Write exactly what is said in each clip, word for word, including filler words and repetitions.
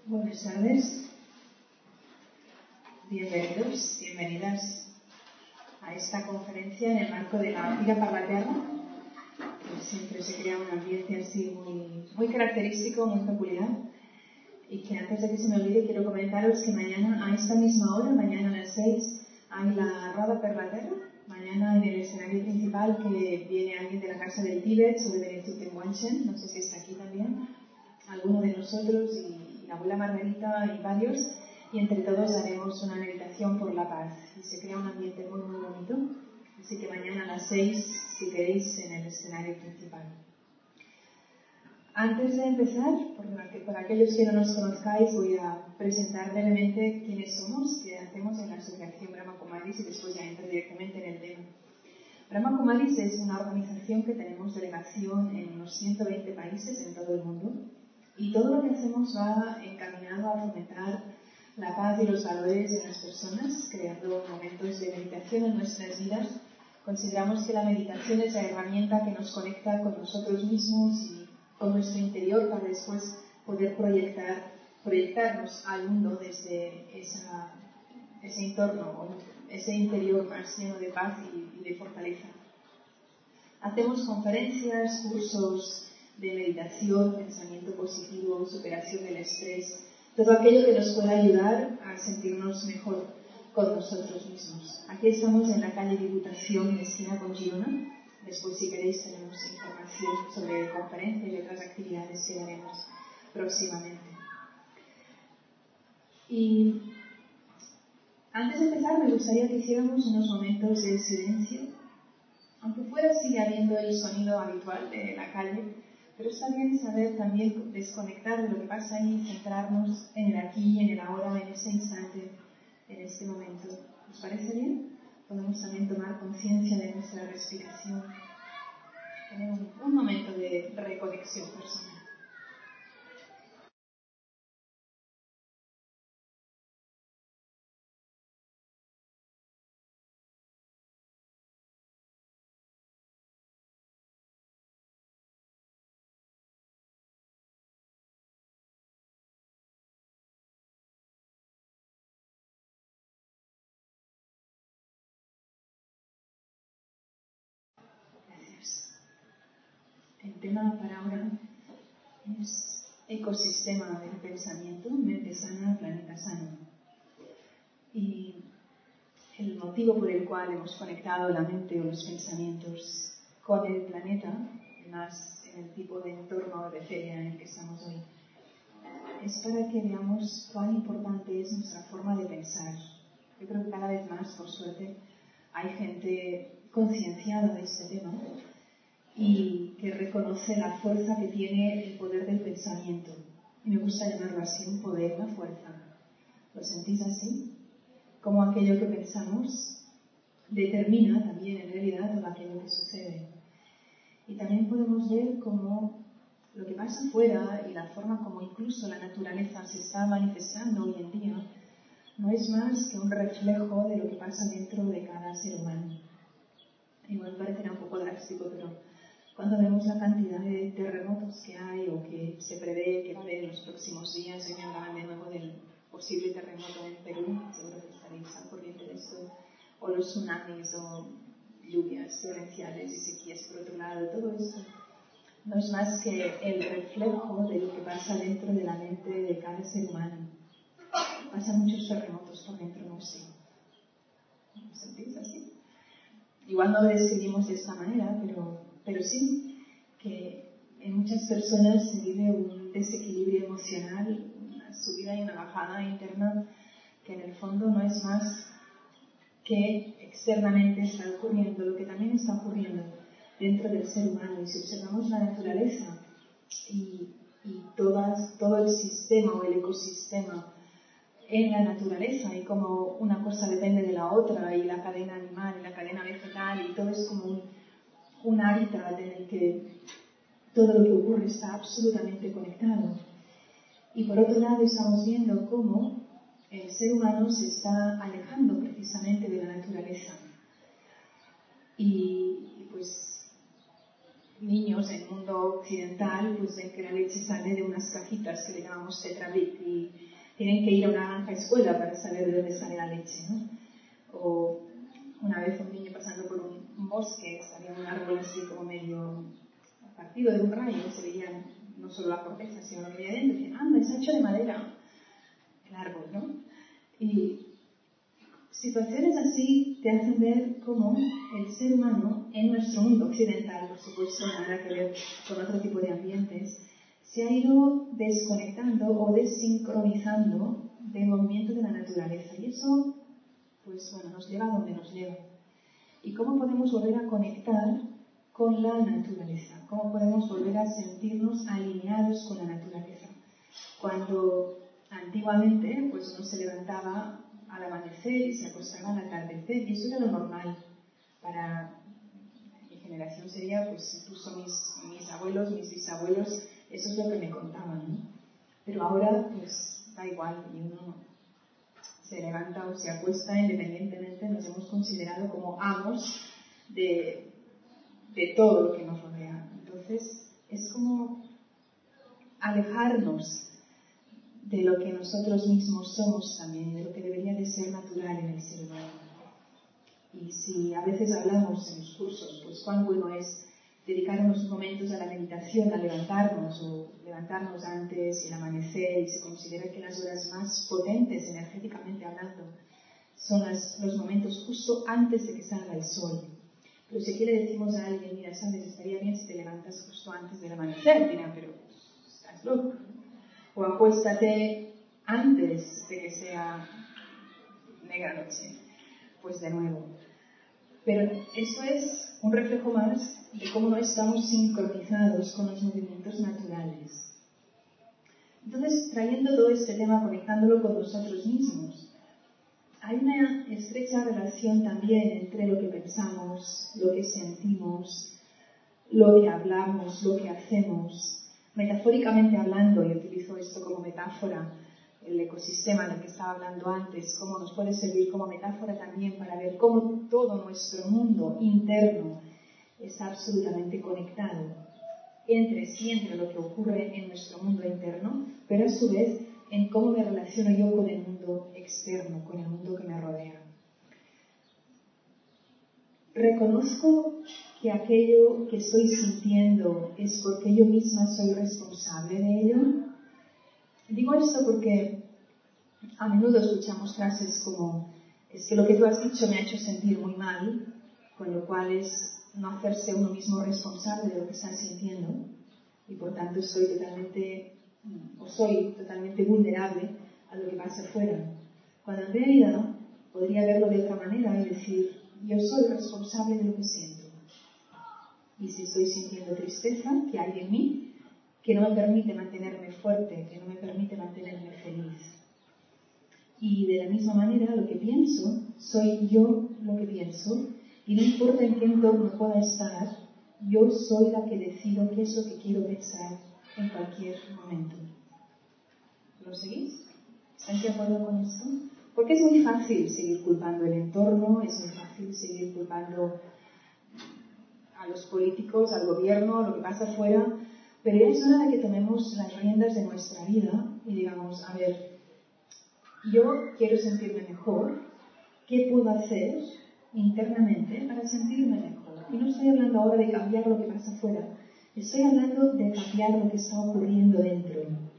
Buenas tardes, bienvenidos, bienvenidas a esta conferencia en el marco de la Fira per la Terra. Pues siempre se crea un ambiente así muy, muy característico, muy peculiar. Y que antes de que se me olvide quiero comentaros que mañana a esta misma hora, mañana a las seis, hay la Roda per la Terra. Mañana en el escenario principal que viene alguien de la Casa del Tíbet sobre Benedictine Wanchen, no sé si está aquí también, alguno de nosotros y la abuela Margarita y varios, y entre todos haremos una meditación por la paz y se crea un ambiente muy muy bonito. Así que mañana a las seis, si queréis, en el escenario principal. Antes de empezar, por aquellos que no nos conozcáis, voy a presentar brevemente quiénes somos, qué hacemos en la Asociación Brahma Kumaris y después ya entro directamente en el tema. Brahma Kumaris es una organización que tenemos delegación en unos ciento veinte países en todo el mundo y todo lo que hacemos va encaminado a fomentar la paz y los valores de las personas, creando momentos de meditación en nuestras vidas. Consideramos que la meditación es la herramienta que nos conecta con nosotros mismos y con nuestro interior para después poder proyectar, proyectarnos al mundo desde esa, ese entorno, ese interior más lleno de paz y, y de fortaleza. Hacemos conferencias, cursos de meditación, pensamiento positivo, superación del estrés, todo aquello que nos pueda ayudar a sentirnos mejor con nosotros mismos. Aquí estamos en la calle Diputación, en esquina con Girona. Después, si queréis, tenemos información sobre conferencias y otras actividades que haremos próximamente. Y antes de empezar, me gustaría que hiciéramos unos momentos de silencio, aunque fuera sigue habiendo el sonido habitual de la calle, pero está bien saber también desconectar de lo que pasa ahí y centrarnos en el aquí, en el ahora, en este instante, en este momento. ¿Os parece bien? Podemos también tomar conciencia de nuestra respiración, tener un, un momento de reconexión personal. El tema para ahora es ecosistema del pensamiento, mente sana, planeta sano. Y el motivo por el cual hemos conectado la mente o los pensamientos con el planeta, más en el tipo de entorno de feria en el que estamos hoy, es para que veamos cuán importante es nuestra forma de pensar. Yo creo que cada vez más, por suerte, hay gente concienciada de este tema y que reconoce la fuerza que tiene el poder del pensamiento. Y me gusta llamarlo así, un poder, una fuerza. ¿Lo sentís así? Como aquello que pensamos determina también en realidad todo aquello que sucede. Y también podemos ver cómo lo que pasa afuera y la forma como incluso la naturaleza se está manifestando hoy en día no es más que un reflejo de lo que pasa dentro de cada ser humano. Igual parecerá un poco drástico, pero cuando vemos la cantidad de terremotos que hay o que se prevé que va a haber en los próximos días, hoy me hablaban de nuevo del posible terremoto en Perú, seguro que estaréis al corriente de esto, o los tsunamis o lluvias torrenciales y sequías por otro lado, todo esto no es más que el reflejo de lo que pasa dentro de la mente de cada ser humano. Pasan muchos terremotos por dentro nuestro. ¿Lo sentís así? Igual no lo describimos de esta manera, pero, pero sí que en muchas personas se vive un desequilibrio emocional, una subida y una bajada interna que en el fondo no es más que externamente está ocurriendo, lo que también está ocurriendo dentro del ser humano. Y si observamos la naturaleza y, y todas, todo el sistema o el ecosistema en la naturaleza y cómo una cosa depende de la otra y la cadena animal y la cadena vegetal y todo es como un, un hábitat en el que todo lo que ocurre está absolutamente conectado. Y por otro lado estamos viendo cómo el ser humano se está alejando precisamente de la naturaleza. Y, y pues niños en el mundo occidental pues ven que la leche sale de unas cajitas que le llamamos Tetrabric y tienen que ir a una granja escuela para saber de dónde sale la leche, ¿no? O una vez un niño pasando por un, un bosque, salía un árbol así como medio partido de un rayo, se veía no solo la corteza, sino lo que había dentro, y decían, anda, es hecho de madera el árbol, ¿no? Y situaciones así te hacen ver cómo el ser humano, en nuestro mundo occidental, por supuesto, nada que ver con otro tipo de ambientes, se ha ido desconectando o desincronizando del movimiento de la naturaleza. Y eso, pues bueno, nos lleva a donde nos lleva. ¿Y cómo podemos volver a conectar con la naturaleza? ¿Cómo podemos volver a sentirnos alineados con la naturaleza? Cuando antiguamente, pues uno se levantaba al amanecer y se acostaba al atardecer, y eso era lo normal. Para mi generación sería, pues incluso mis, mis abuelos, mis bisabuelos, eso es lo que me contaban, ¿no? Pero ahora, pues da igual, y uno se levanta o se acuesta independientemente, nos hemos considerado como amos de, de todo lo que nos rodea. Entonces, es como alejarnos de lo que nosotros mismos somos también, de lo que debería de ser natural en el ser humano. Y si a veces hablamos en los cursos, pues cuán bueno es dedicar unos momentos a la meditación, a levantarnos o levantarnos antes y el amanecer, y se considera que las horas más potentes energéticamente hablando son las, los momentos justo antes de que salga el sol. Pero si aquí le decimos a alguien, mira, sabes, estaría bien si te levantas justo antes del amanecer, dirán, pero estás loco. O acuéstate antes de que sea negra noche. Pues de nuevo. Pero eso es un reflejo más de cómo no estamos sincronizados con los movimientos naturales. Entonces, trayendo todo este tema, conectándolo con nosotros mismos, hay una estrecha relación también entre lo que pensamos, lo que sentimos, lo que hablamos, lo que hacemos. Metafóricamente hablando, y utilizo esto como metáfora, el ecosistema del que estaba hablando antes, cómo nos puede servir como metáfora también para ver cómo todo nuestro mundo interno está absolutamente conectado entre sí, entre lo que ocurre en nuestro mundo interno, pero a su vez en cómo me relaciono yo con el mundo externo, con el mundo que me rodea. Reconozco que aquello que estoy sintiendo es porque yo misma soy responsable de ello. Digo esto porque a menudo escuchamos frases como es que lo que tú has dicho me ha hecho sentir muy mal, con lo cual es no hacerse uno mismo responsable de lo que está sintiendo y por tanto estoy totalmente o soy totalmente vulnerable a lo que pasa afuera. Cuando en realidad podría verlo de otra manera y decir yo soy responsable de lo que siento. Y si estoy sintiendo tristeza, que hay en mí que no me permite mantenerme fuerte, que no me permite mantenerme feliz. Y de la misma manera, lo que pienso, soy yo lo que pienso, y no importa en qué entorno pueda estar, yo soy la que decido qué es lo que quiero pensar en cualquier momento. ¿Lo seguís? ¿Estáis de acuerdo con esto? Porque es muy fácil seguir culpando el entorno, es muy fácil seguir culpando a los políticos, al gobierno, a lo que pasa afuera, pero ya es hora de que tomemos las riendas de nuestra vida y digamos, a ver, yo quiero sentirme mejor, ¿qué puedo hacer internamente para sentirme mejor? Y no estoy hablando ahora de cambiar lo que pasa afuera, estoy hablando de cambiar lo que está ocurriendo dentro.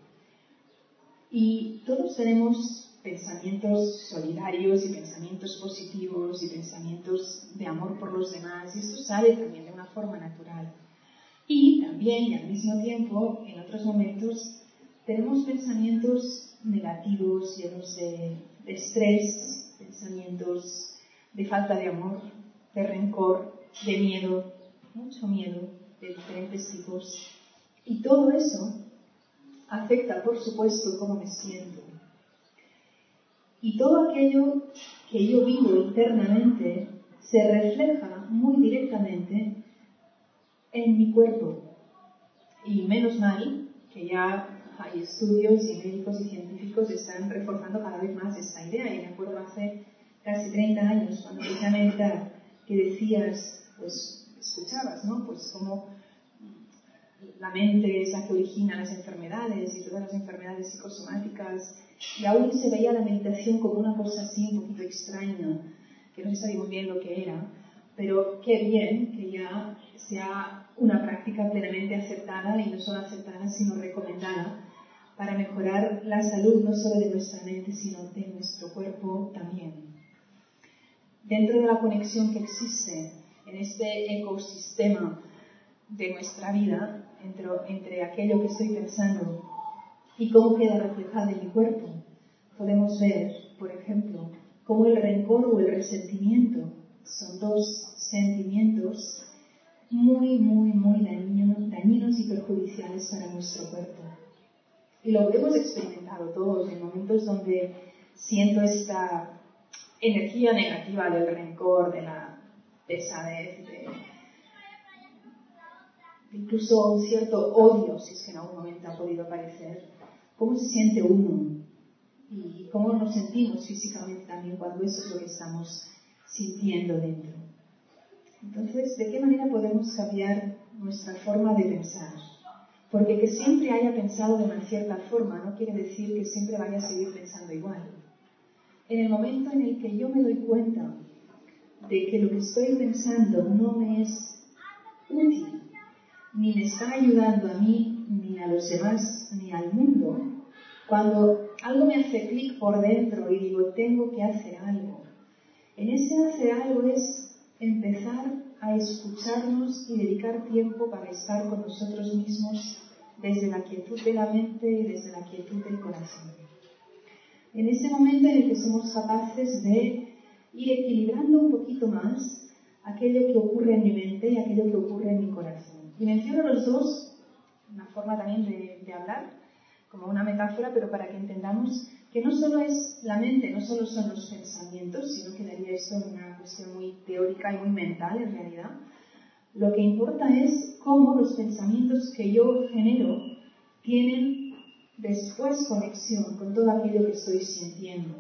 Y todos tenemos pensamientos solidarios y pensamientos positivos y pensamientos de amor por los demás, y esto sale también de una forma natural. Y también, y al mismo tiempo, en otros momentos, tenemos pensamientos negativos, llenos de, de estrés, pensamientos de falta de amor, de rencor, de miedo, mucho miedo, de diferentes tipos. Y todo eso afecta, por supuesto, cómo me siento. Y todo aquello que yo vivo internamente se refleja muy directamente en mi cuerpo. Y menos mal que ya hay estudios y médicos y científicos que están reforzando cada vez más esta idea. Y me acuerdo hace casi treinta años, cuando empecé a meditar, que decías, pues escuchabas, ¿no? Pues como la mente es la que origina las enfermedades y todas las enfermedades psicosomáticas, y aún se veía la meditación como una cosa así un poquito extraña, que no se sabía muy bien lo que era, pero qué bien que ya sea una práctica plenamente aceptada, y no solo aceptada, sino recomendada, para mejorar la salud no solo de nuestra mente, sino de nuestro cuerpo también. Dentro de la conexión que existe en este ecosistema de nuestra vida, entre, entre aquello que estoy pensando y cómo queda reflejado en mi cuerpo, podemos ver, por ejemplo, cómo el rencor o el resentimiento son dos sentimientos muy, muy, muy dañinos, dañinos y perjudiciales para nuestro cuerpo. Y lo hemos experimentado todos en momentos donde siento esta energía negativa del rencor, de la pesadez, de incluso un cierto odio, si es que en algún momento ha podido aparecer. ¿Cómo se siente uno? Y cómo nos sentimos físicamente también cuando eso es lo que estamos sintiendo dentro. Entonces, ¿de qué manera podemos cambiar nuestra forma de pensar? Porque que siempre haya pensado de una cierta forma no quiere decir que siempre vaya a seguir pensando igual. En el momento en el que yo me doy cuenta de que lo que estoy pensando no me es útil, ni me está ayudando a mí, ni a los demás, ni al mundo, cuando algo me hace clic por dentro y digo, tengo que hacer algo, en ese hacer algo es empezar a escucharnos y dedicar tiempo para estar con nosotros mismos desde la quietud de la mente y desde la quietud del corazón. En ese momento en el que somos capaces de ir equilibrando un poquito más aquello que ocurre en mi mente y aquello que ocurre en mi corazón. Y menciono los dos, una forma también de, de hablar, como una metáfora, pero para que entendamos que no solo es la mente, no solo son los pensamientos, sino que daría esto una cuestión muy teórica y muy mental en realidad. Lo que importa es cómo los pensamientos que yo genero tienen después conexión con todo aquello que estoy sintiendo.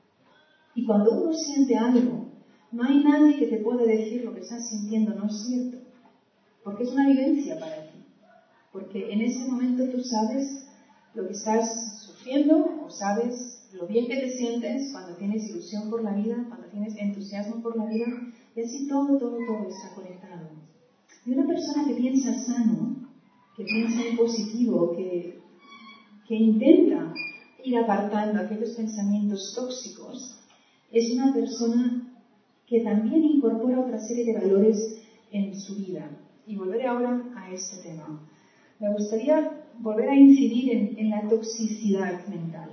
Y cuando uno siente algo, no hay nadie que te pueda decir lo que estás sintiendo no es cierto, porque es una vivencia para ti. Porque en ese momento tú sabes lo que estás sufriendo, o sabes lo bien que te sientes cuando tienes ilusión por la vida, cuando tienes entusiasmo por la vida, y así todo, todo, todo está conectado. Y una persona que piensa sano, que piensa en positivo, que, que intenta ir apartando aquellos pensamientos tóxicos, es una persona que también incorpora otra serie de valores en su vida. Y volveré ahora a este tema. Me gustaría volver a incidir en, en la toxicidad mental.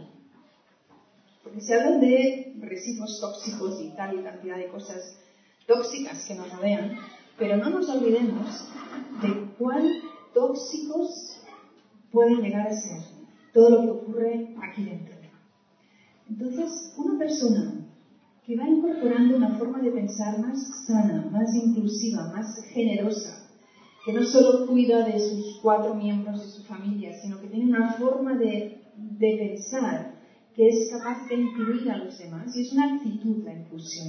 Porque se habla de residuos tóxicos y tal y cantidad de cosas tóxicas que nos rodean, pero no nos olvidemos de cuán tóxicos pueden llegar a ser todo lo que ocurre aquí dentro. Entonces, una persona que va incorporando una forma de pensar más sana, más inclusiva, más generosa, que no solo cuida de sus cuatro miembros de su familia, sino que tiene una forma de, de pensar que es capaz de incluir a los demás, y es una actitud la inclusión.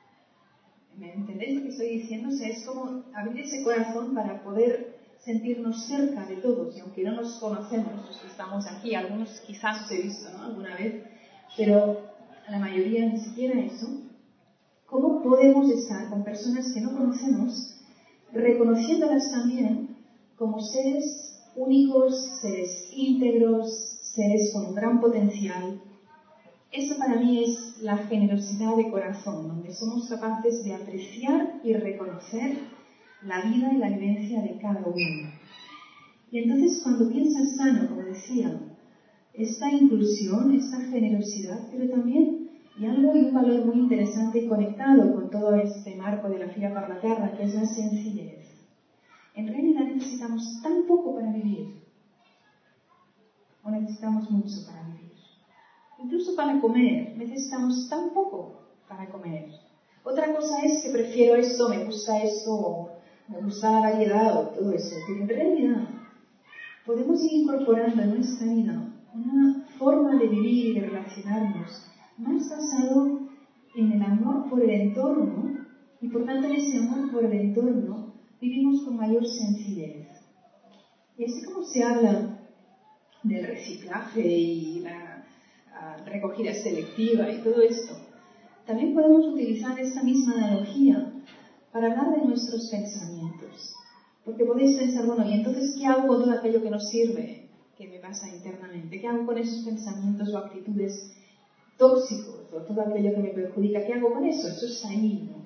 ¿Me entendéis lo que estoy diciendo? O sea, es como abrir ese corazón para poder sentirnos cerca de todos, y aunque no nos conocemos, los que estamos aquí, algunos quizás os he visto, ¿no?, alguna vez, pero la mayoría ni siquiera eso. ¿Cómo podemos estar con personas que no conocemos, reconociéndolas también como seres únicos, seres íntegros, seres con un gran potencial? Eso para mí es la generosidad de corazón, donde somos capaces de apreciar y reconocer la vida y la vivencia de cada uno. Y entonces cuando piensas sano, como decía, esta inclusión, esta generosidad, pero también y algo y un valor muy interesante y conectado con todo este marco de la Fira per la Terra, que es la sencillez. En realidad necesitamos tan poco para vivir, o necesitamos mucho para vivir. Incluso para comer, necesitamos tan poco para comer. Otra cosa es que prefiero esto, me gusta esto, o me gusta la variedad, o todo eso. Pero en realidad podemos ir incorporando en nuestra vida una forma de vivir y de relacionarnos más basado en el amor por el entorno, y por tanto en ese amor por el entorno vivimos con mayor sencillez. Y así como se habla del reciclaje y la uh, recogida selectiva y todo esto, también podemos utilizar esta misma analogía para hablar de nuestros pensamientos. Porque podéis pensar, bueno, ¿y entonces qué hago con todo aquello que no sirve, que me pasa internamente? ¿Qué hago con esos pensamientos o actitudes tóxicos o todo aquello que me perjudica? ¿Qué hago con eso? Eso está ahí, ¿no?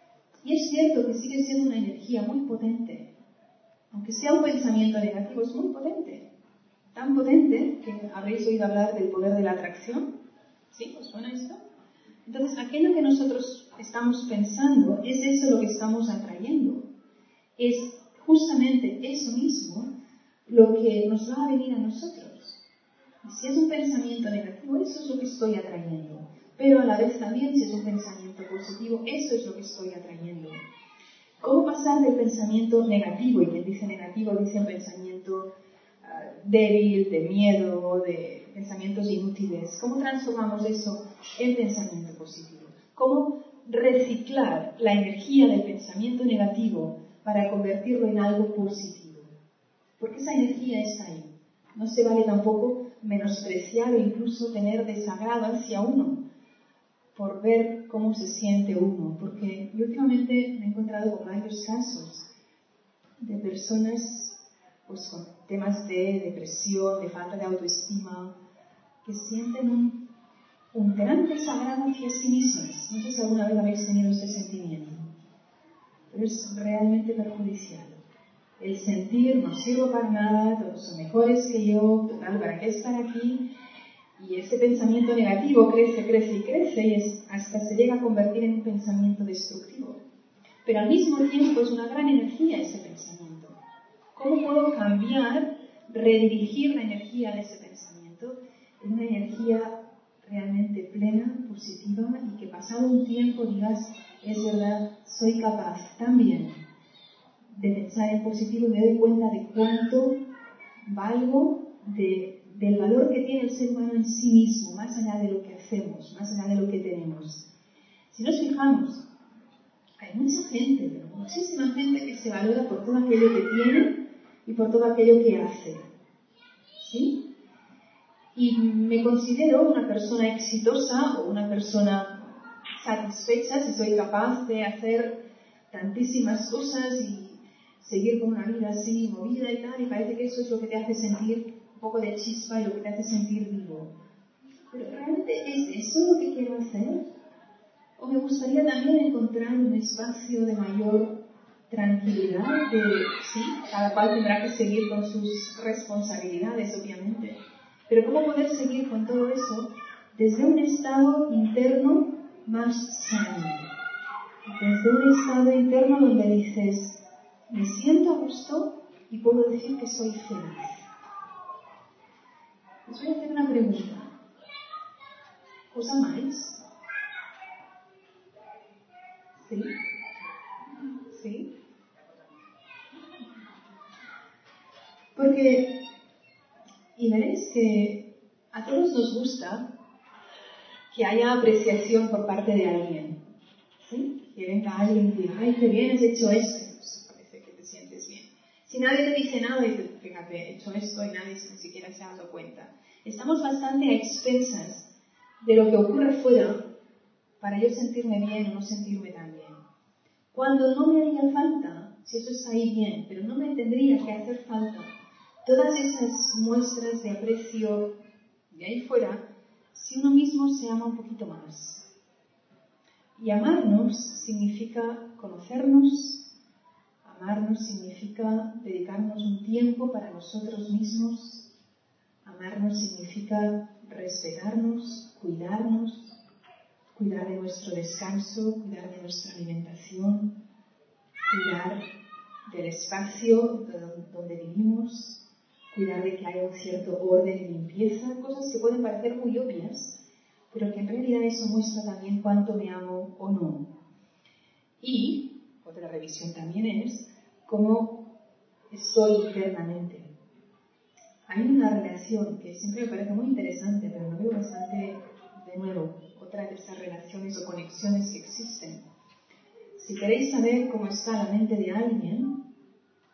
Y es cierto que sigue siendo una energía muy potente. Aunque sea un pensamiento negativo, es muy potente. Tan potente que habréis oído hablar del poder de la atracción. ¿Sí? ¿Os suena esto? Entonces, aquello que nosotros estamos pensando es eso lo que estamos atrayendo. Es justamente eso mismo lo que nos va a venir a nosotros. Y si es un pensamiento negativo, eso es lo que estoy atrayendo. Pero a la vez también, si es un pensamiento positivo, eso es lo que estoy atrayendo. ¿Cómo pasar del pensamiento negativo? Y quien dice negativo dice un pensamiento uh, débil, de miedo, de pensamientos inútiles. ¿Cómo transformamos eso en pensamiento positivo? ¿Cómo reciclar la energía del pensamiento negativo para convertirlo en algo positivo? Porque esa energía está ahí. No se vale tampoco menospreciar o incluso tener desagrado hacia uno por ver cómo se siente uno, porque yo últimamente me he encontrado con varios casos de personas pues, con temas de depresión, de falta de autoestima, que sienten un, un gran desagrado hacia sí mismas. No sé si alguna vez habéis tenido ese sentimiento, pero es realmente perjudicial. El sentir, no sirvo para nada, todos son mejores que yo, total, ¿para qué estar aquí? Y ese pensamiento negativo crece, crece y crece y es, hasta se llega a convertir en un pensamiento destructivo. Pero al mismo tiempo es una gran energía ese pensamiento. ¿Cómo puedo cambiar, redirigir la energía de ese pensamiento en una energía realmente plena, positiva y que pasado un tiempo digas, es verdad, soy capaz también de pensar en positivo y me doy cuenta de cuánto valgo de del valor que tiene el ser humano en sí mismo, más allá de lo que hacemos, más allá de lo que tenemos. Si nos fijamos, hay mucha gente, pero muchísima gente que se valora por todo aquello que tiene y por todo aquello que hace. ¿Sí? Y me considero una persona exitosa o una persona satisfecha si soy capaz de hacer tantísimas cosas y seguir con una vida así movida y tal, y parece que eso es lo que te hace sentir un poco de chispa y lo que te hace sentir vivo. Pero ¿realmente es eso lo que quiero hacer? ¿O me gustaría también encontrar un espacio de mayor tranquilidad? De, sí, cada cual tendrá que seguir con sus responsabilidades, obviamente. Pero ¿cómo poder seguir con todo eso desde un estado interno más sano? Desde un estado interno donde dices, me siento a gusto y puedo decir que soy feliz. Les voy a hacer una pregunta. ¿Os amáis? ¿Sí? ¿Sí? Porque, y veréis que a todos nos gusta que haya apreciación por parte de alguien. ¿Sí? Que venga alguien y diga, ay, qué bien has hecho esto. Pues parece que te sientes bien. Si nadie te dice nada, dices, fíjate, he hecho esto y nadie ni siquiera se ha dado cuenta. Estamos bastante a expensas de lo que ocurre fuera para yo sentirme bien o no sentirme tan bien. Cuando no me haría falta, si eso está ahí bien, pero no me tendría que hacer falta, todas esas muestras de aprecio de ahí fuera, si uno mismo se ama un poquito más. Y amarnos significa conocernos, amarnos significa dedicarnos un tiempo para nosotros mismos. Amarnos significa respetarnos, cuidarnos, cuidar de nuestro descanso, cuidar de nuestra alimentación, cuidar del espacio donde vivimos, cuidar de que haya un cierto orden y limpieza, cosas que pueden parecer muy obvias, pero que en realidad eso muestra también cuánto me amo o no. Y otra revisión también es cómo estoy internamente. Hay una relación que siempre me parece muy interesante, pero lo veo bastante, de nuevo, otra de esas relaciones o conexiones que existen. Si queréis saber cómo está la mente de alguien,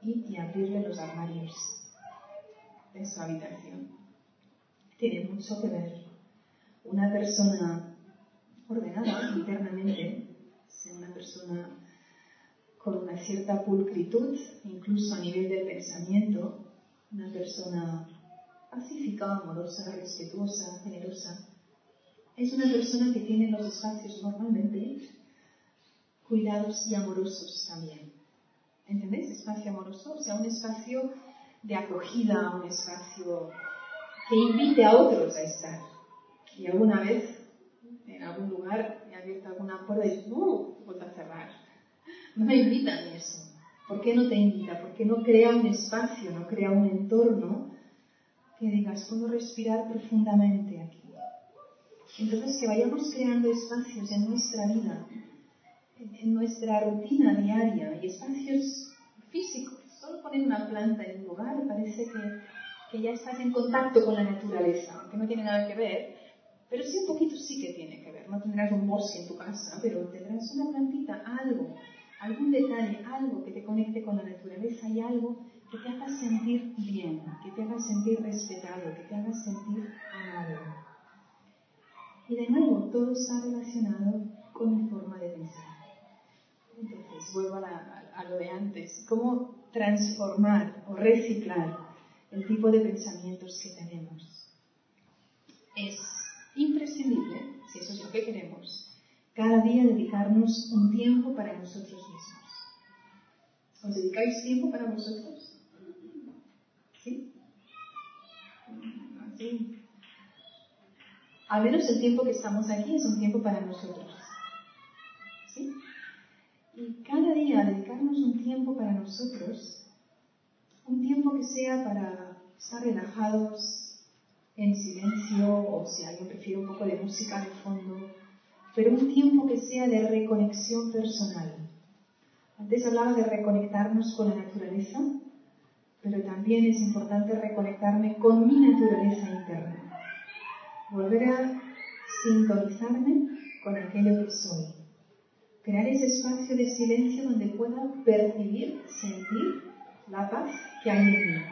ir y abrirle los armarios de su habitación. Tiene mucho que ver. Una persona ordenada internamente, una persona con una cierta pulcritud, incluso a nivel del pensamiento, una persona pacífica, amorosa, respetuosa, generosa, es una persona que tiene los espacios normalmente cuidados y amorosos también. ¿Entendéis? Espacio amoroso, o sea, un espacio de acogida, un espacio que invite a otros a estar. Y alguna vez, en algún lugar, he abierto alguna puerta y digo, ¡uh! Vuelvo a cerrar. No me invitan a eso. ¿Por qué no te invita? ¿Por qué no crea un espacio, no crea un entorno que digas, puedo respirar profundamente aquí? Entonces, que vayamos creando espacios en nuestra vida, en nuestra rutina diaria, y espacios físicos. Solo poner una planta en un lugar parece que, que ya estás en contacto con la naturaleza, aunque no tiene nada que ver, pero sí un poquito sí que tiene que ver. No tendrás un bosque en tu casa, pero tendrás una plantita, algo, algún detalle, algo que te conecte con la naturaleza y algo que te haga sentir bien, que te haga sentir respetado, que te haga sentir amado. Y de nuevo, todo está relacionado con mi forma de pensar. Entonces, vuelvo a, la, a lo de antes. ¿Cómo transformar o reciclar el tipo de pensamientos que tenemos? Es imprescindible, si eso es lo que queremos, cada día dedicarnos un tiempo para nosotros mismos. ¿Os dedicáis tiempo para vosotros? ¿Sí? ¿Sí? Al menos el tiempo que estamos aquí es un tiempo para nosotros. ¿Sí? Y cada día dedicarnos un tiempo para nosotros, un tiempo que sea para estar relajados, en silencio, o si alguien prefiere un poco de música de fondo, pero un tiempo que sea de reconexión personal. Antes hablaba de reconectarnos con la naturaleza, pero también es importante reconectarme con mi naturaleza interna. Volver a sintonizarme con aquello que soy. Crear ese espacio de silencio donde pueda percibir, sentir la paz que hay en mí.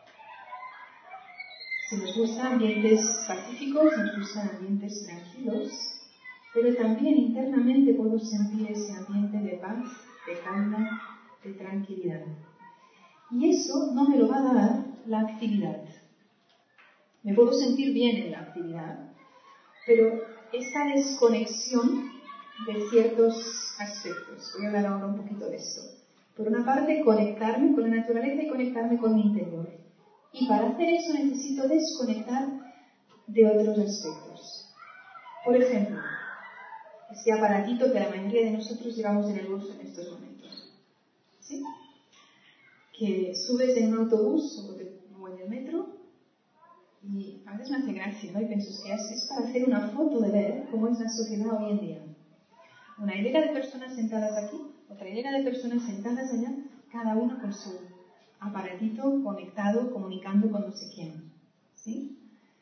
Si nos gustan ambientes pacíficos, nos gustan ambientes tranquilos, pero también internamente puedo sentir ese ambiente de paz, de calma, de tranquilidad. Y eso no me lo va a dar la actividad. Me puedo sentir bien en la actividad, pero esta desconexión de ciertos aspectos. Voy a hablar ahora un poquito de esto. Por una parte, conectarme con la naturaleza y conectarme con mi interior. Y para hacer eso necesito desconectar de otros aspectos. Por ejemplo, este aparatito que la mayoría de nosotros llevamos en el bolso en estos momentos. ¿Sí? Que subes en un autobús o, de, o en el metro y a veces me hace gracia, ¿no? Y pienso que es para hacer una foto de ver cómo es la sociedad hoy en día. Una hilera de personas sentadas aquí, otra hilera de personas sentadas allá, cada uno con su aparatito conectado, comunicando con no sé quién. ¿Sí?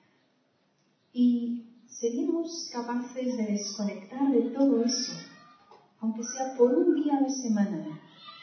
Y seguimos capaces de desconectar de todo eso, aunque sea por un día a la semana.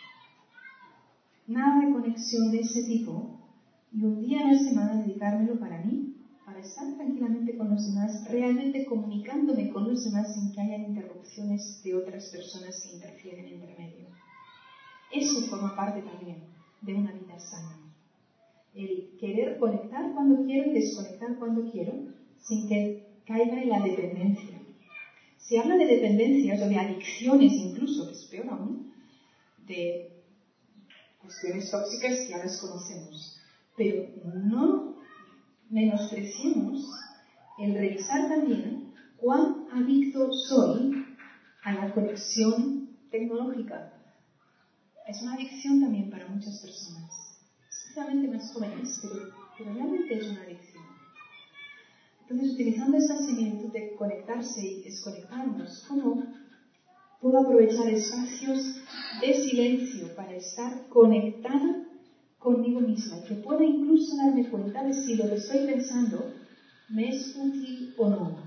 Nada de conexión de ese tipo, y un día a la semana dedicármelo para mí, para estar tranquilamente con los demás, realmente comunicándome con los demás sin que haya interrupciones de otras personas que interfieren entre medio. Eso forma parte también de una vida sana. El querer conectar cuando quiero y desconectar cuando quiero, sin que caiga en la dependencia. Se habla de dependencias o de adicciones incluso, que es peor aún, de cuestiones tóxicas que ya las conocemos. Pero no menospreciemos el revisar también cuán adicto soy a la conexión tecnológica. Es una adicción también para muchas personas, especialmente más jóvenes, pero, pero realmente es una adicción. Entonces, utilizando esa similitud de conectarse y desconectarnos, ¿cómo puedo aprovechar espacios de silencio para estar conectada conmigo misma? Y que pueda incluso darme cuenta de si lo que estoy pensando me es útil o no.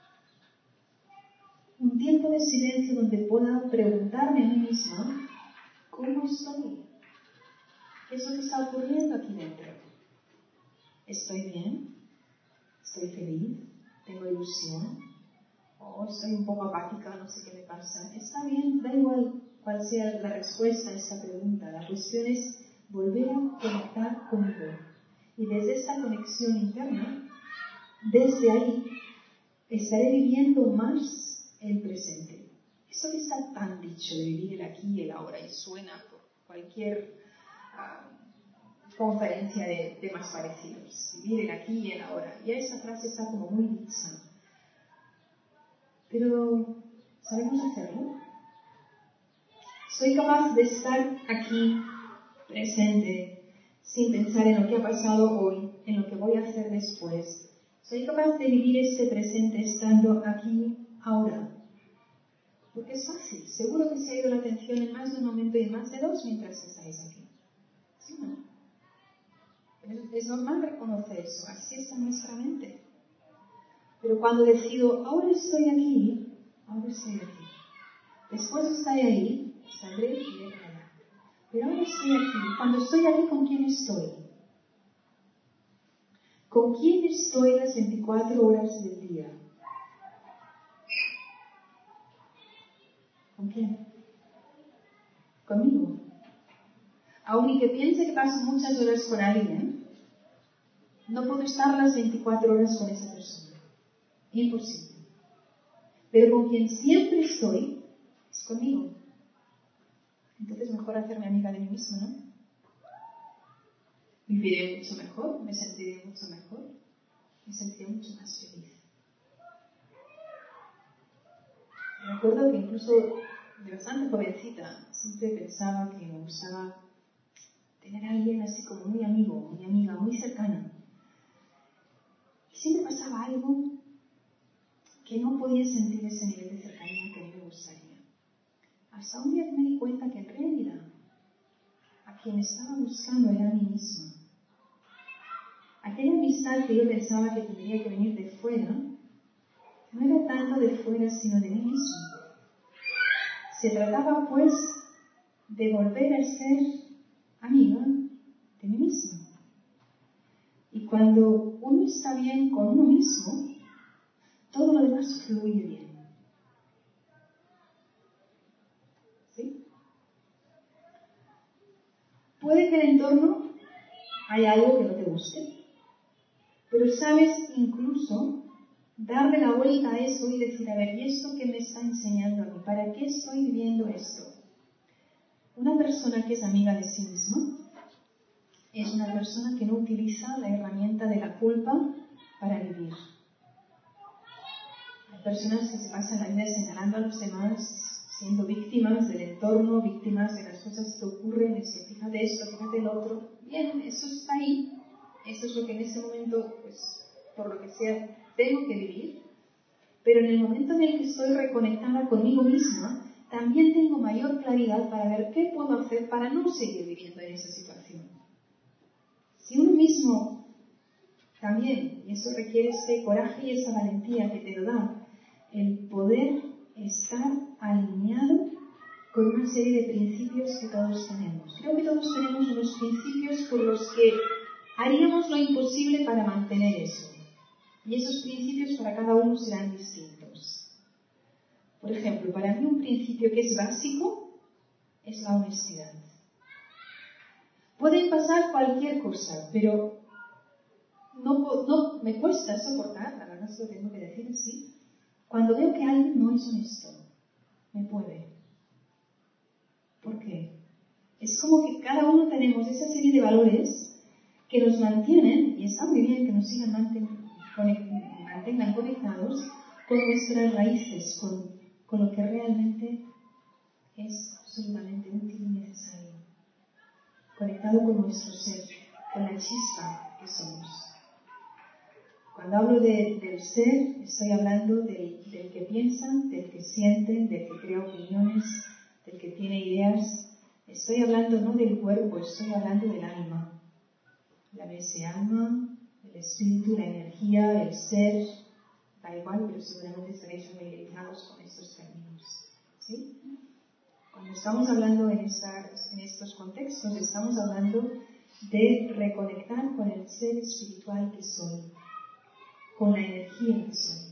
Un tiempo de silencio donde pueda preguntarme a mí misma, ¿cómo estoy? ¿Qué es lo que está ocurriendo aquí dentro? ¿Estoy bien? ¿Estoy feliz? ¿Tengo ilusión? ¿O estoy un poco apática? No sé qué me pasa. Está bien, da igual cuál sea la respuesta a esta pregunta. La cuestión es volver a conectar conmigo. Y desde esta conexión interna, desde ahí, estaré viviendo más el presente. Eso que está tan dicho de vivir el aquí y el ahora y suena por cualquier uh, conferencia de, de más parecidos. Vivir el aquí y el ahora. Ya esa frase está como muy dicha. Pero, ¿sabemos hacerlo? Soy capaz de estar aquí, presente, sin pensar en lo que ha pasado hoy, en lo que voy a hacer después. Soy capaz de vivir este presente estando aquí, ahora. Porque es fácil. Seguro que se ha ido la atención en más de un momento y en más de dos mientras estáis aquí. ¿Sí o no? Es, es normal reconocer eso. Así está en nuestra mente. Pero cuando decido, ahora estoy aquí, ahora estoy aquí. Después estaré ahí, saldré y iré para allá. Pero ahora estoy aquí. Cuando estoy aquí, ¿con quién estoy? ¿Con quién estoy las veinticuatro horas del día? ¿Con quién? Conmigo. Aunque piense que paso muchas horas con alguien, no puedo estar las veinticuatro horas con esa persona. Imposible. Pero con quien siempre estoy es conmigo. Entonces mejor hacerme amiga de mí misma, ¿no? Viviré mucho mejor, me sentiré mucho mejor, me sentiré mucho más feliz. Me acuerdo que incluso de bastante jovencita siempre pensaba que me gustaba tener a alguien así como muy amigo, muy amiga, muy cercana. Y siempre pasaba algo que no podía sentir ese nivel de cercanía que a mí me gustaría. Hasta un día me di cuenta que en realidad a quien estaba buscando era a mí misma. Aquella amistad que yo pensaba que tendría que venir de fuera, no era tanto de fuera sino de mí misma. Se trataba pues de volver a ser amiga de mí misma. Y cuando uno está bien con uno mismo, todo lo demás fluye bien. ¿Sí? Puede que en el entorno haya algo que no te guste, pero sabes incluso darle la vuelta a eso y decir, a ver, ¿y esto qué me está enseñando a mí? ¿Para qué estoy viviendo esto? Una persona que es amiga de sí misma es una persona que no utiliza la herramienta de la culpa para vivir. Hay personas que se pasan la vida señalando a los demás, siendo víctimas del entorno, víctimas de las cosas que ocurren, es que fíjate esto, fíjate el otro. Bien, eso está ahí, eso es lo que en ese momento, pues, por lo que sea, tengo que vivir. Pero en el momento en el que estoy reconectada conmigo misma, también tengo mayor claridad para ver qué puedo hacer para no seguir viviendo en esa situación. Si uno mismo también, y eso requiere ese coraje y esa valentía que te lo da, el poder estar alineado con una serie de principios que todos tenemos. Creo que todos tenemos unos principios por los que haríamos lo imposible para mantener eso. Y esos principios para cada uno serán distintos. Por ejemplo, para mí un principio que es básico es la honestidad. Pueden pasar cualquier cosa, pero no, no me cuesta soportar, la verdad es que lo tengo que decir así, cuando veo que alguien no es honesto. Me puede. ¿Por qué? Es como que cada uno tenemos esa serie de valores que nos mantienen, y está muy bien que nos sigan mantengan, mantengan conectados con nuestras raíces, con, con lo que realmente es absolutamente útil y necesario. Conectado con nuestro ser, con la chispa que somos. Cuando hablo de, del ser, estoy hablando del, del que piensa, del que siente, del que crea opiniones, del que tiene ideas. Estoy hablando no del cuerpo, estoy hablando del alma. Llámese alma, el espíritu, la energía, el ser, da igual, pero seguramente estaréis familiarizados con estos términos. ¿Sí? Cuando estamos hablando en, estas, en estos contextos, estamos hablando de reconectar con el ser espiritual que soy, con la energía que soy.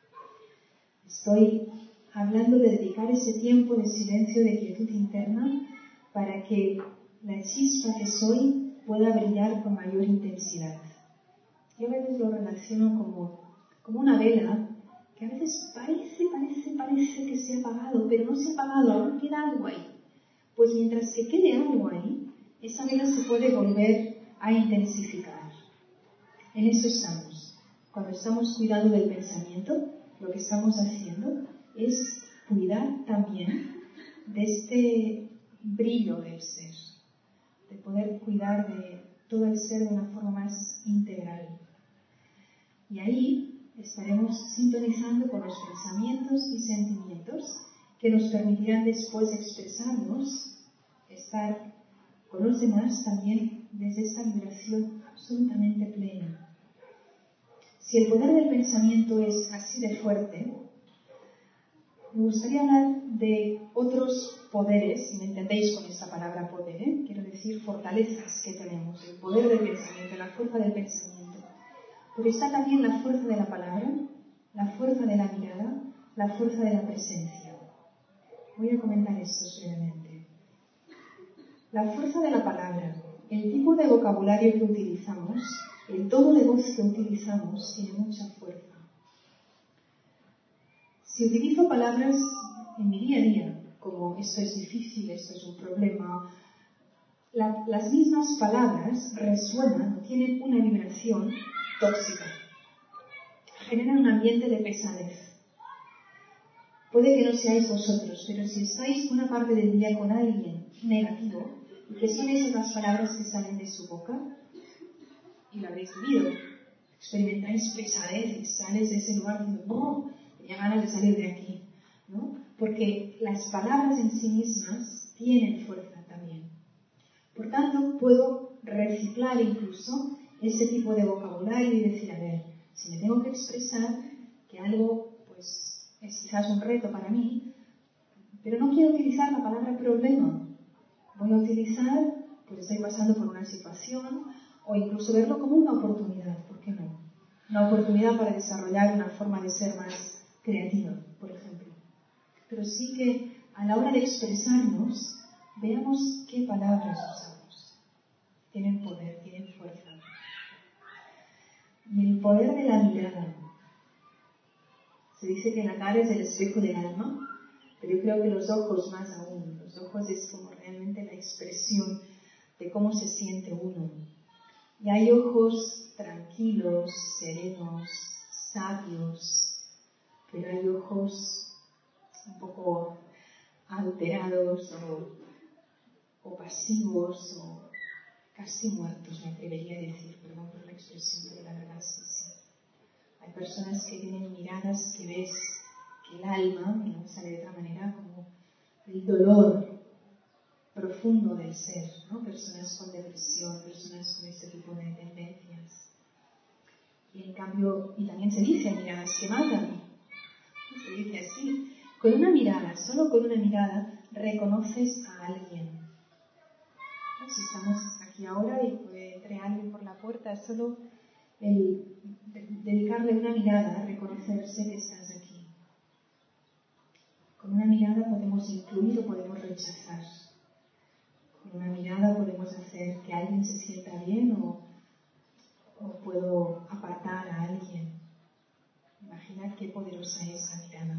Estoy hablando de dedicar ese tiempo de silencio, de quietud interna, para que la chispa que soy pueda brillar con mayor intensidad. Yo a veces lo relaciono como, como una vela que a veces parece, parece, parece que se ha apagado, pero no se ha apagado, aún queda algo ahí. Pues mientras que quede algo ahí, esa vela se puede volver a intensificar. En eso estamos. Cuando estamos cuidando del pensamiento, lo que estamos haciendo es cuidar también de este brillo del ser, de poder cuidar de todo el ser de una forma más integral. Y ahí estaremos sintonizando con los pensamientos y sentimientos que nos permitirán después expresarnos, estar con los demás también desde esta vibración absolutamente plena. Si el poder del pensamiento es así de fuerte, me gustaría hablar de otros poderes, si me entendéis con esta palabra poder, ¿eh? Quiero decir fortalezas que tenemos, el poder del pensamiento, la fuerza del pensamiento. Pero está también la fuerza de la palabra, la fuerza de la mirada, la fuerza de la presencia. Voy a comentar esto brevemente. La fuerza de la palabra, el tipo de vocabulario que utilizamos, el tono de voz que utilizamos, tiene mucha fuerza. Si utilizo palabras en mi día a día, como esto es difícil, esto es un problema, la, las mismas palabras resuenan, tienen una vibración tóxica, generan un ambiente de pesadez. Puede que no seáis vosotros, pero si estáis una parte del día con alguien negativo, y que son esas las palabras que salen de su boca, y lo habréis vivido, experimentáis pesadez y sales de ese lugar diciendo, ¡oh! Tenía ganas de salir de aquí, ¿no? Porque las palabras en sí mismas tienen fuerza también. Por tanto, puedo reciclar incluso ese tipo de vocabulario y decir, a ver, si me tengo que expresar que algo pues es quizás un reto para mí, pero no quiero utilizar la palabra problema. Voy a utilizar, pues estoy pasando por una situación, o incluso verlo como una oportunidad, ¿por qué no? Una oportunidad para desarrollar una forma de ser más creativa, por ejemplo. Pero sí que a la hora de expresarnos, veamos qué palabras usamos. Tienen poder, tienen fuerza. Y el poder de la mirada. Se dice que la cara es el espejo del alma, pero yo creo que los ojos más aún. Los ojos es como realmente la expresión de cómo se siente uno. Y hay ojos tranquilos, serenos, sabios, pero hay ojos un poco alterados o, o pasivos o casi muertos, me atrevería a decir, perdón por la expresión, pero la verdad es que sí. Hay personas que tienen miradas que ves que el alma, y no sale de otra manera, como el dolor profundo del ser, ¿no? Personas con depresión, personas con este tipo de tendencias. Y en cambio, y también se dice miradas que matan. Se dice así. Con una mirada, solo con una mirada, reconoces a alguien. ¿No? Si estamos aquí ahora y puede entrar alguien por la puerta, solo el de, dedicarle una mirada, reconocerse que estás aquí. Con una mirada podemos incluir o podemos rechazar. Con una mirada podemos hacer que alguien se sienta bien o, o puedo apartar a alguien. Imaginad qué poderosa es esa mirada.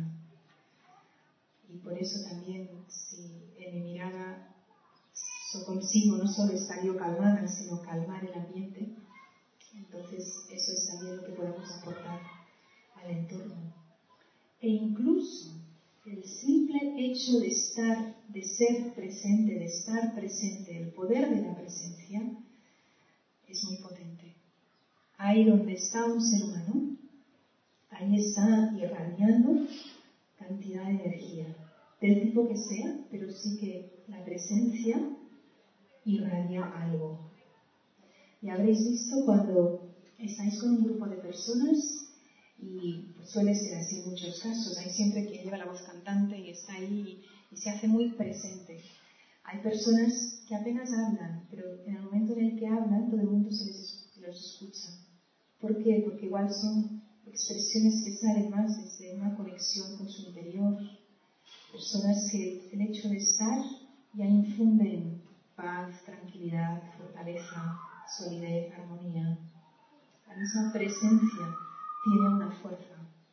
Y por eso también, si en mi mirada so consigo no solo estar yo calmada, sino calmar el ambiente, entonces eso es también lo que podemos aportar al entorno. E incluso el simple hecho de estar, de ser presente, de estar presente, el poder de la presencia, es muy potente. Ahí donde está un ser humano, ahí está irradiando cantidad de energía, del tipo que sea, pero sí que la presencia irradia algo. Y habréis visto cuando estáis con un grupo de personas, y suele ser así en muchos casos, hay siempre quien lleva la voz cantante y está ahí y se hace muy presente. Hay personas que apenas hablan, pero en el momento en el que hablan, todo el mundo se les, los escucha. ¿Por qué? Porque igual son expresiones que salen más desde una conexión con su interior. Personas que el hecho de estar ya infunden paz, tranquilidad, fortaleza, solidez, armonía. La misma presencia tiene una fuerza.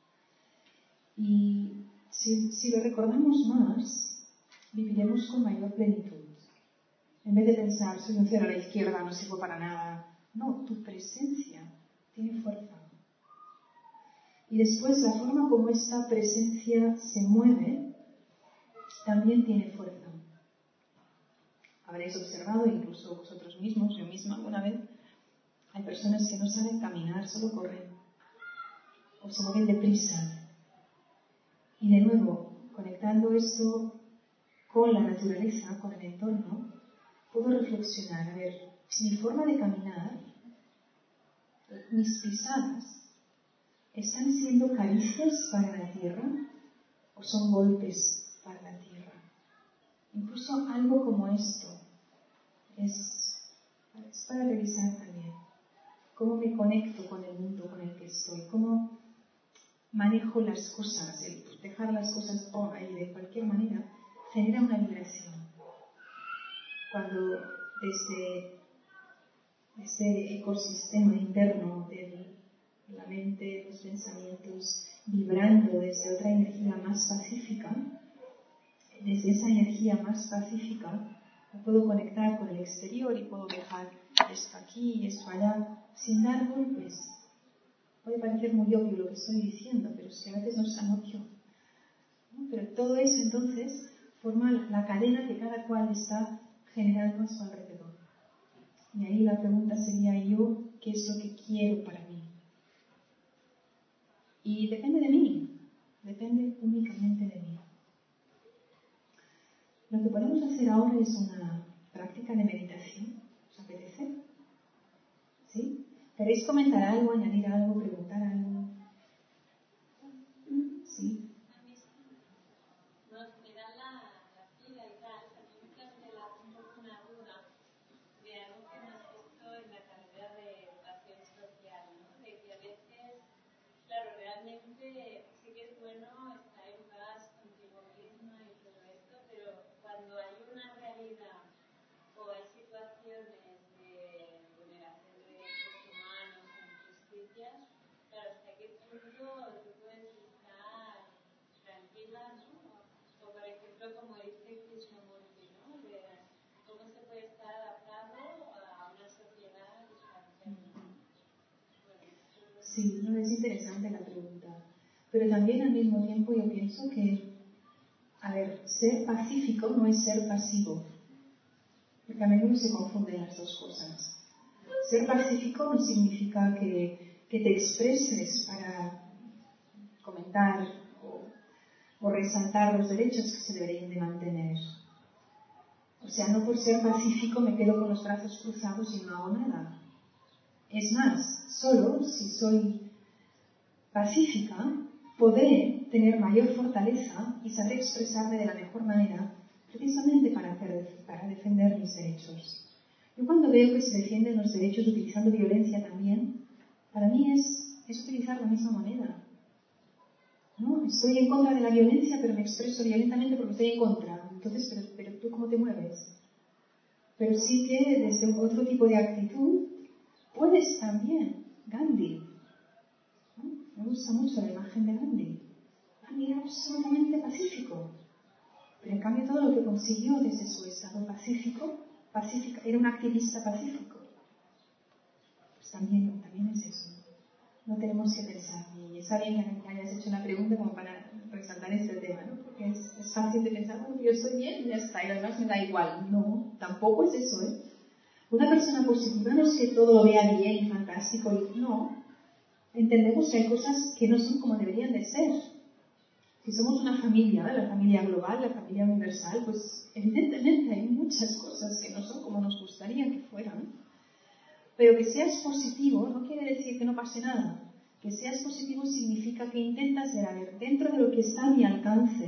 Y si, si lo recordamos más, viviremos con mayor plenitud. En vez de pensar, soy un cero a la izquierda, no sirvo para nada. No, tu presencia tiene fuerza. Y después la forma como esta presencia se mueve también tiene fuerza. Habréis observado, incluso vosotros mismos, yo misma alguna vez, hay personas que no saben caminar, solo corren. O se mueven deprisa. Y de nuevo, conectando esto con la naturaleza, con el entorno, puedo reflexionar, a ver, si mi forma de caminar, mis pisadas, ¿están siendo caricias para la tierra o son golpes para la tierra? Incluso algo como esto es, es para revisar también. ¿Cómo me conecto con el mundo con el que estoy? ¿Cómo manejo las cosas? El dejar las cosas por ahí de cualquier manera genera una vibración. Cuando desde ese ecosistema interno de la mente, los pensamientos, vibrando desde otra energía más pacífica, desde esa energía más pacífica, me puedo conectar con el exterior y puedo dejar esto aquí y esto allá, sin dar golpes. Puede parecer muy obvio lo que estoy diciendo, pero es que a veces no es tan obvio. ¿No? Pero todo eso entonces forma la cadena que cada cual está generando a su alrededor. Y ahí la pregunta sería, ¿yo qué es lo que quiero para mí? Y depende de mí, depende únicamente de mí. Lo que podemos hacer ahora es una práctica de meditación. ¿Os apetece? ¿Sí? ¿Queréis comentar algo, añadir algo, preguntar algo? ¿Sí? Sí, no, es interesante la pregunta. Pero también al mismo tiempo yo pienso que, a ver, ser pacífico no es ser pasivo. Porque a menudo se confunden las dos cosas. Ser pacífico no significa que, que te expreses para comentar o, o resaltar los derechos que se deberían de mantener. O sea, no por ser pacífico me quedo con los brazos cruzados y no hago nada. Es más, solo si soy pacífica podré tener mayor fortaleza y saber expresarme de la mejor manera precisamente para, hacer, para defender mis derechos. Yo cuando veo que se defienden los derechos utilizando violencia también, para mí es, es utilizar la misma moneda. ¿No? Estoy en contra de la violencia, pero me expreso violentamente porque estoy en contra. Entonces, pero, pero ¿tú cómo te mueves? Pero sí que desde otro tipo de actitud puedes también. Gandhi. ¿No? Me gusta mucho la imagen de Gandhi. Gandhi era absolutamente pacífico. Pero en cambio todo lo que consiguió desde su estado pacífico, pacífico era un activista pacífico. Pues también, también es eso. No tenemos que pensar, y está bien que hayas hecho una pregunta como para resaltar este tema, ¿no? Porque es, es fácil de pensar, bueno, yo estoy bien, ya está, y además me da igual. No, tampoco es eso, ¿eh? Una persona positiva no es que todo lo vea bien y fantástico, y no. Entendemos que hay cosas que no son como deberían de ser. Si somos una familia, ¿verdad? La familia global, la familia universal, pues evidentemente hay muchas cosas que no son como nos gustaría que fueran. Pero que seas positivo no quiere decir que no pase nada. Que seas positivo significa que intentas ver, a ver, dentro de lo que está a mi alcance,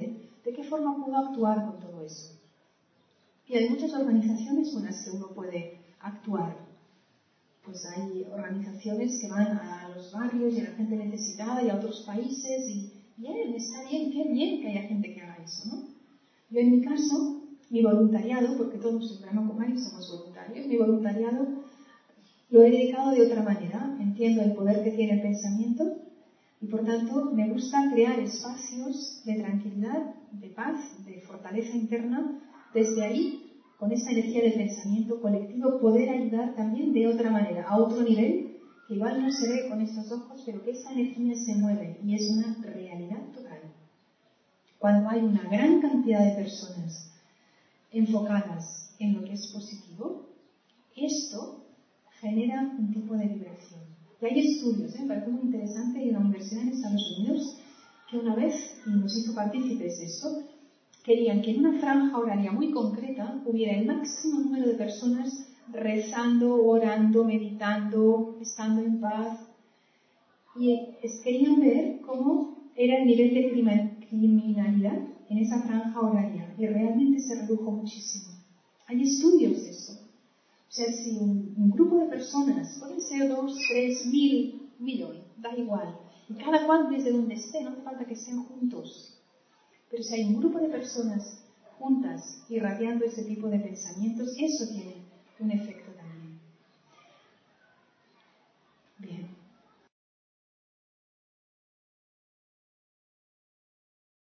¿De qué forma puedo actuar con todo eso? Y hay muchas organizaciones con las que uno puede actuar. Pues hay organizaciones que van a los barrios y a la gente necesitada y a otros países y bien, está bien, qué bien que haya gente que haga eso, ¿no? Yo en mi caso, mi voluntariado, porque todos en Grano Comay somos voluntarios, mi voluntariado lo he dedicado de otra manera. Entiendo el poder que tiene el pensamiento y por tanto me gusta crear espacios de tranquilidad, de paz, de fortaleza interna, desde ahí, con esa energía del pensamiento colectivo, poder ayudar también de otra manera, a otro nivel, que igual no se ve con estos ojos, pero que esa energía se mueve y es una realidad total. Cuando hay una gran cantidad de personas enfocadas en lo que es positivo, esto genera un tipo de vibración. Y hay estudios, ¿eh? Me parece muy interesante, hay una universidad en Estados Unidos que una vez nos hizo partícipes de esto. Querían que en una franja horaria muy concreta hubiera el máximo número de personas rezando, orando, meditando, estando en paz. Y querían ver cómo era el nivel de criminalidad en esa franja horaria. Y realmente se redujo muchísimo. Hay estudios de eso. O sea, si un, un grupo de personas, pueden ser dos, tres, mil, un millón, da igual. Y cada cual desde donde esté, no hace falta que estén juntos. Pero si hay un grupo de personas juntas irradiando ese tipo de pensamientos, eso tiene un efecto.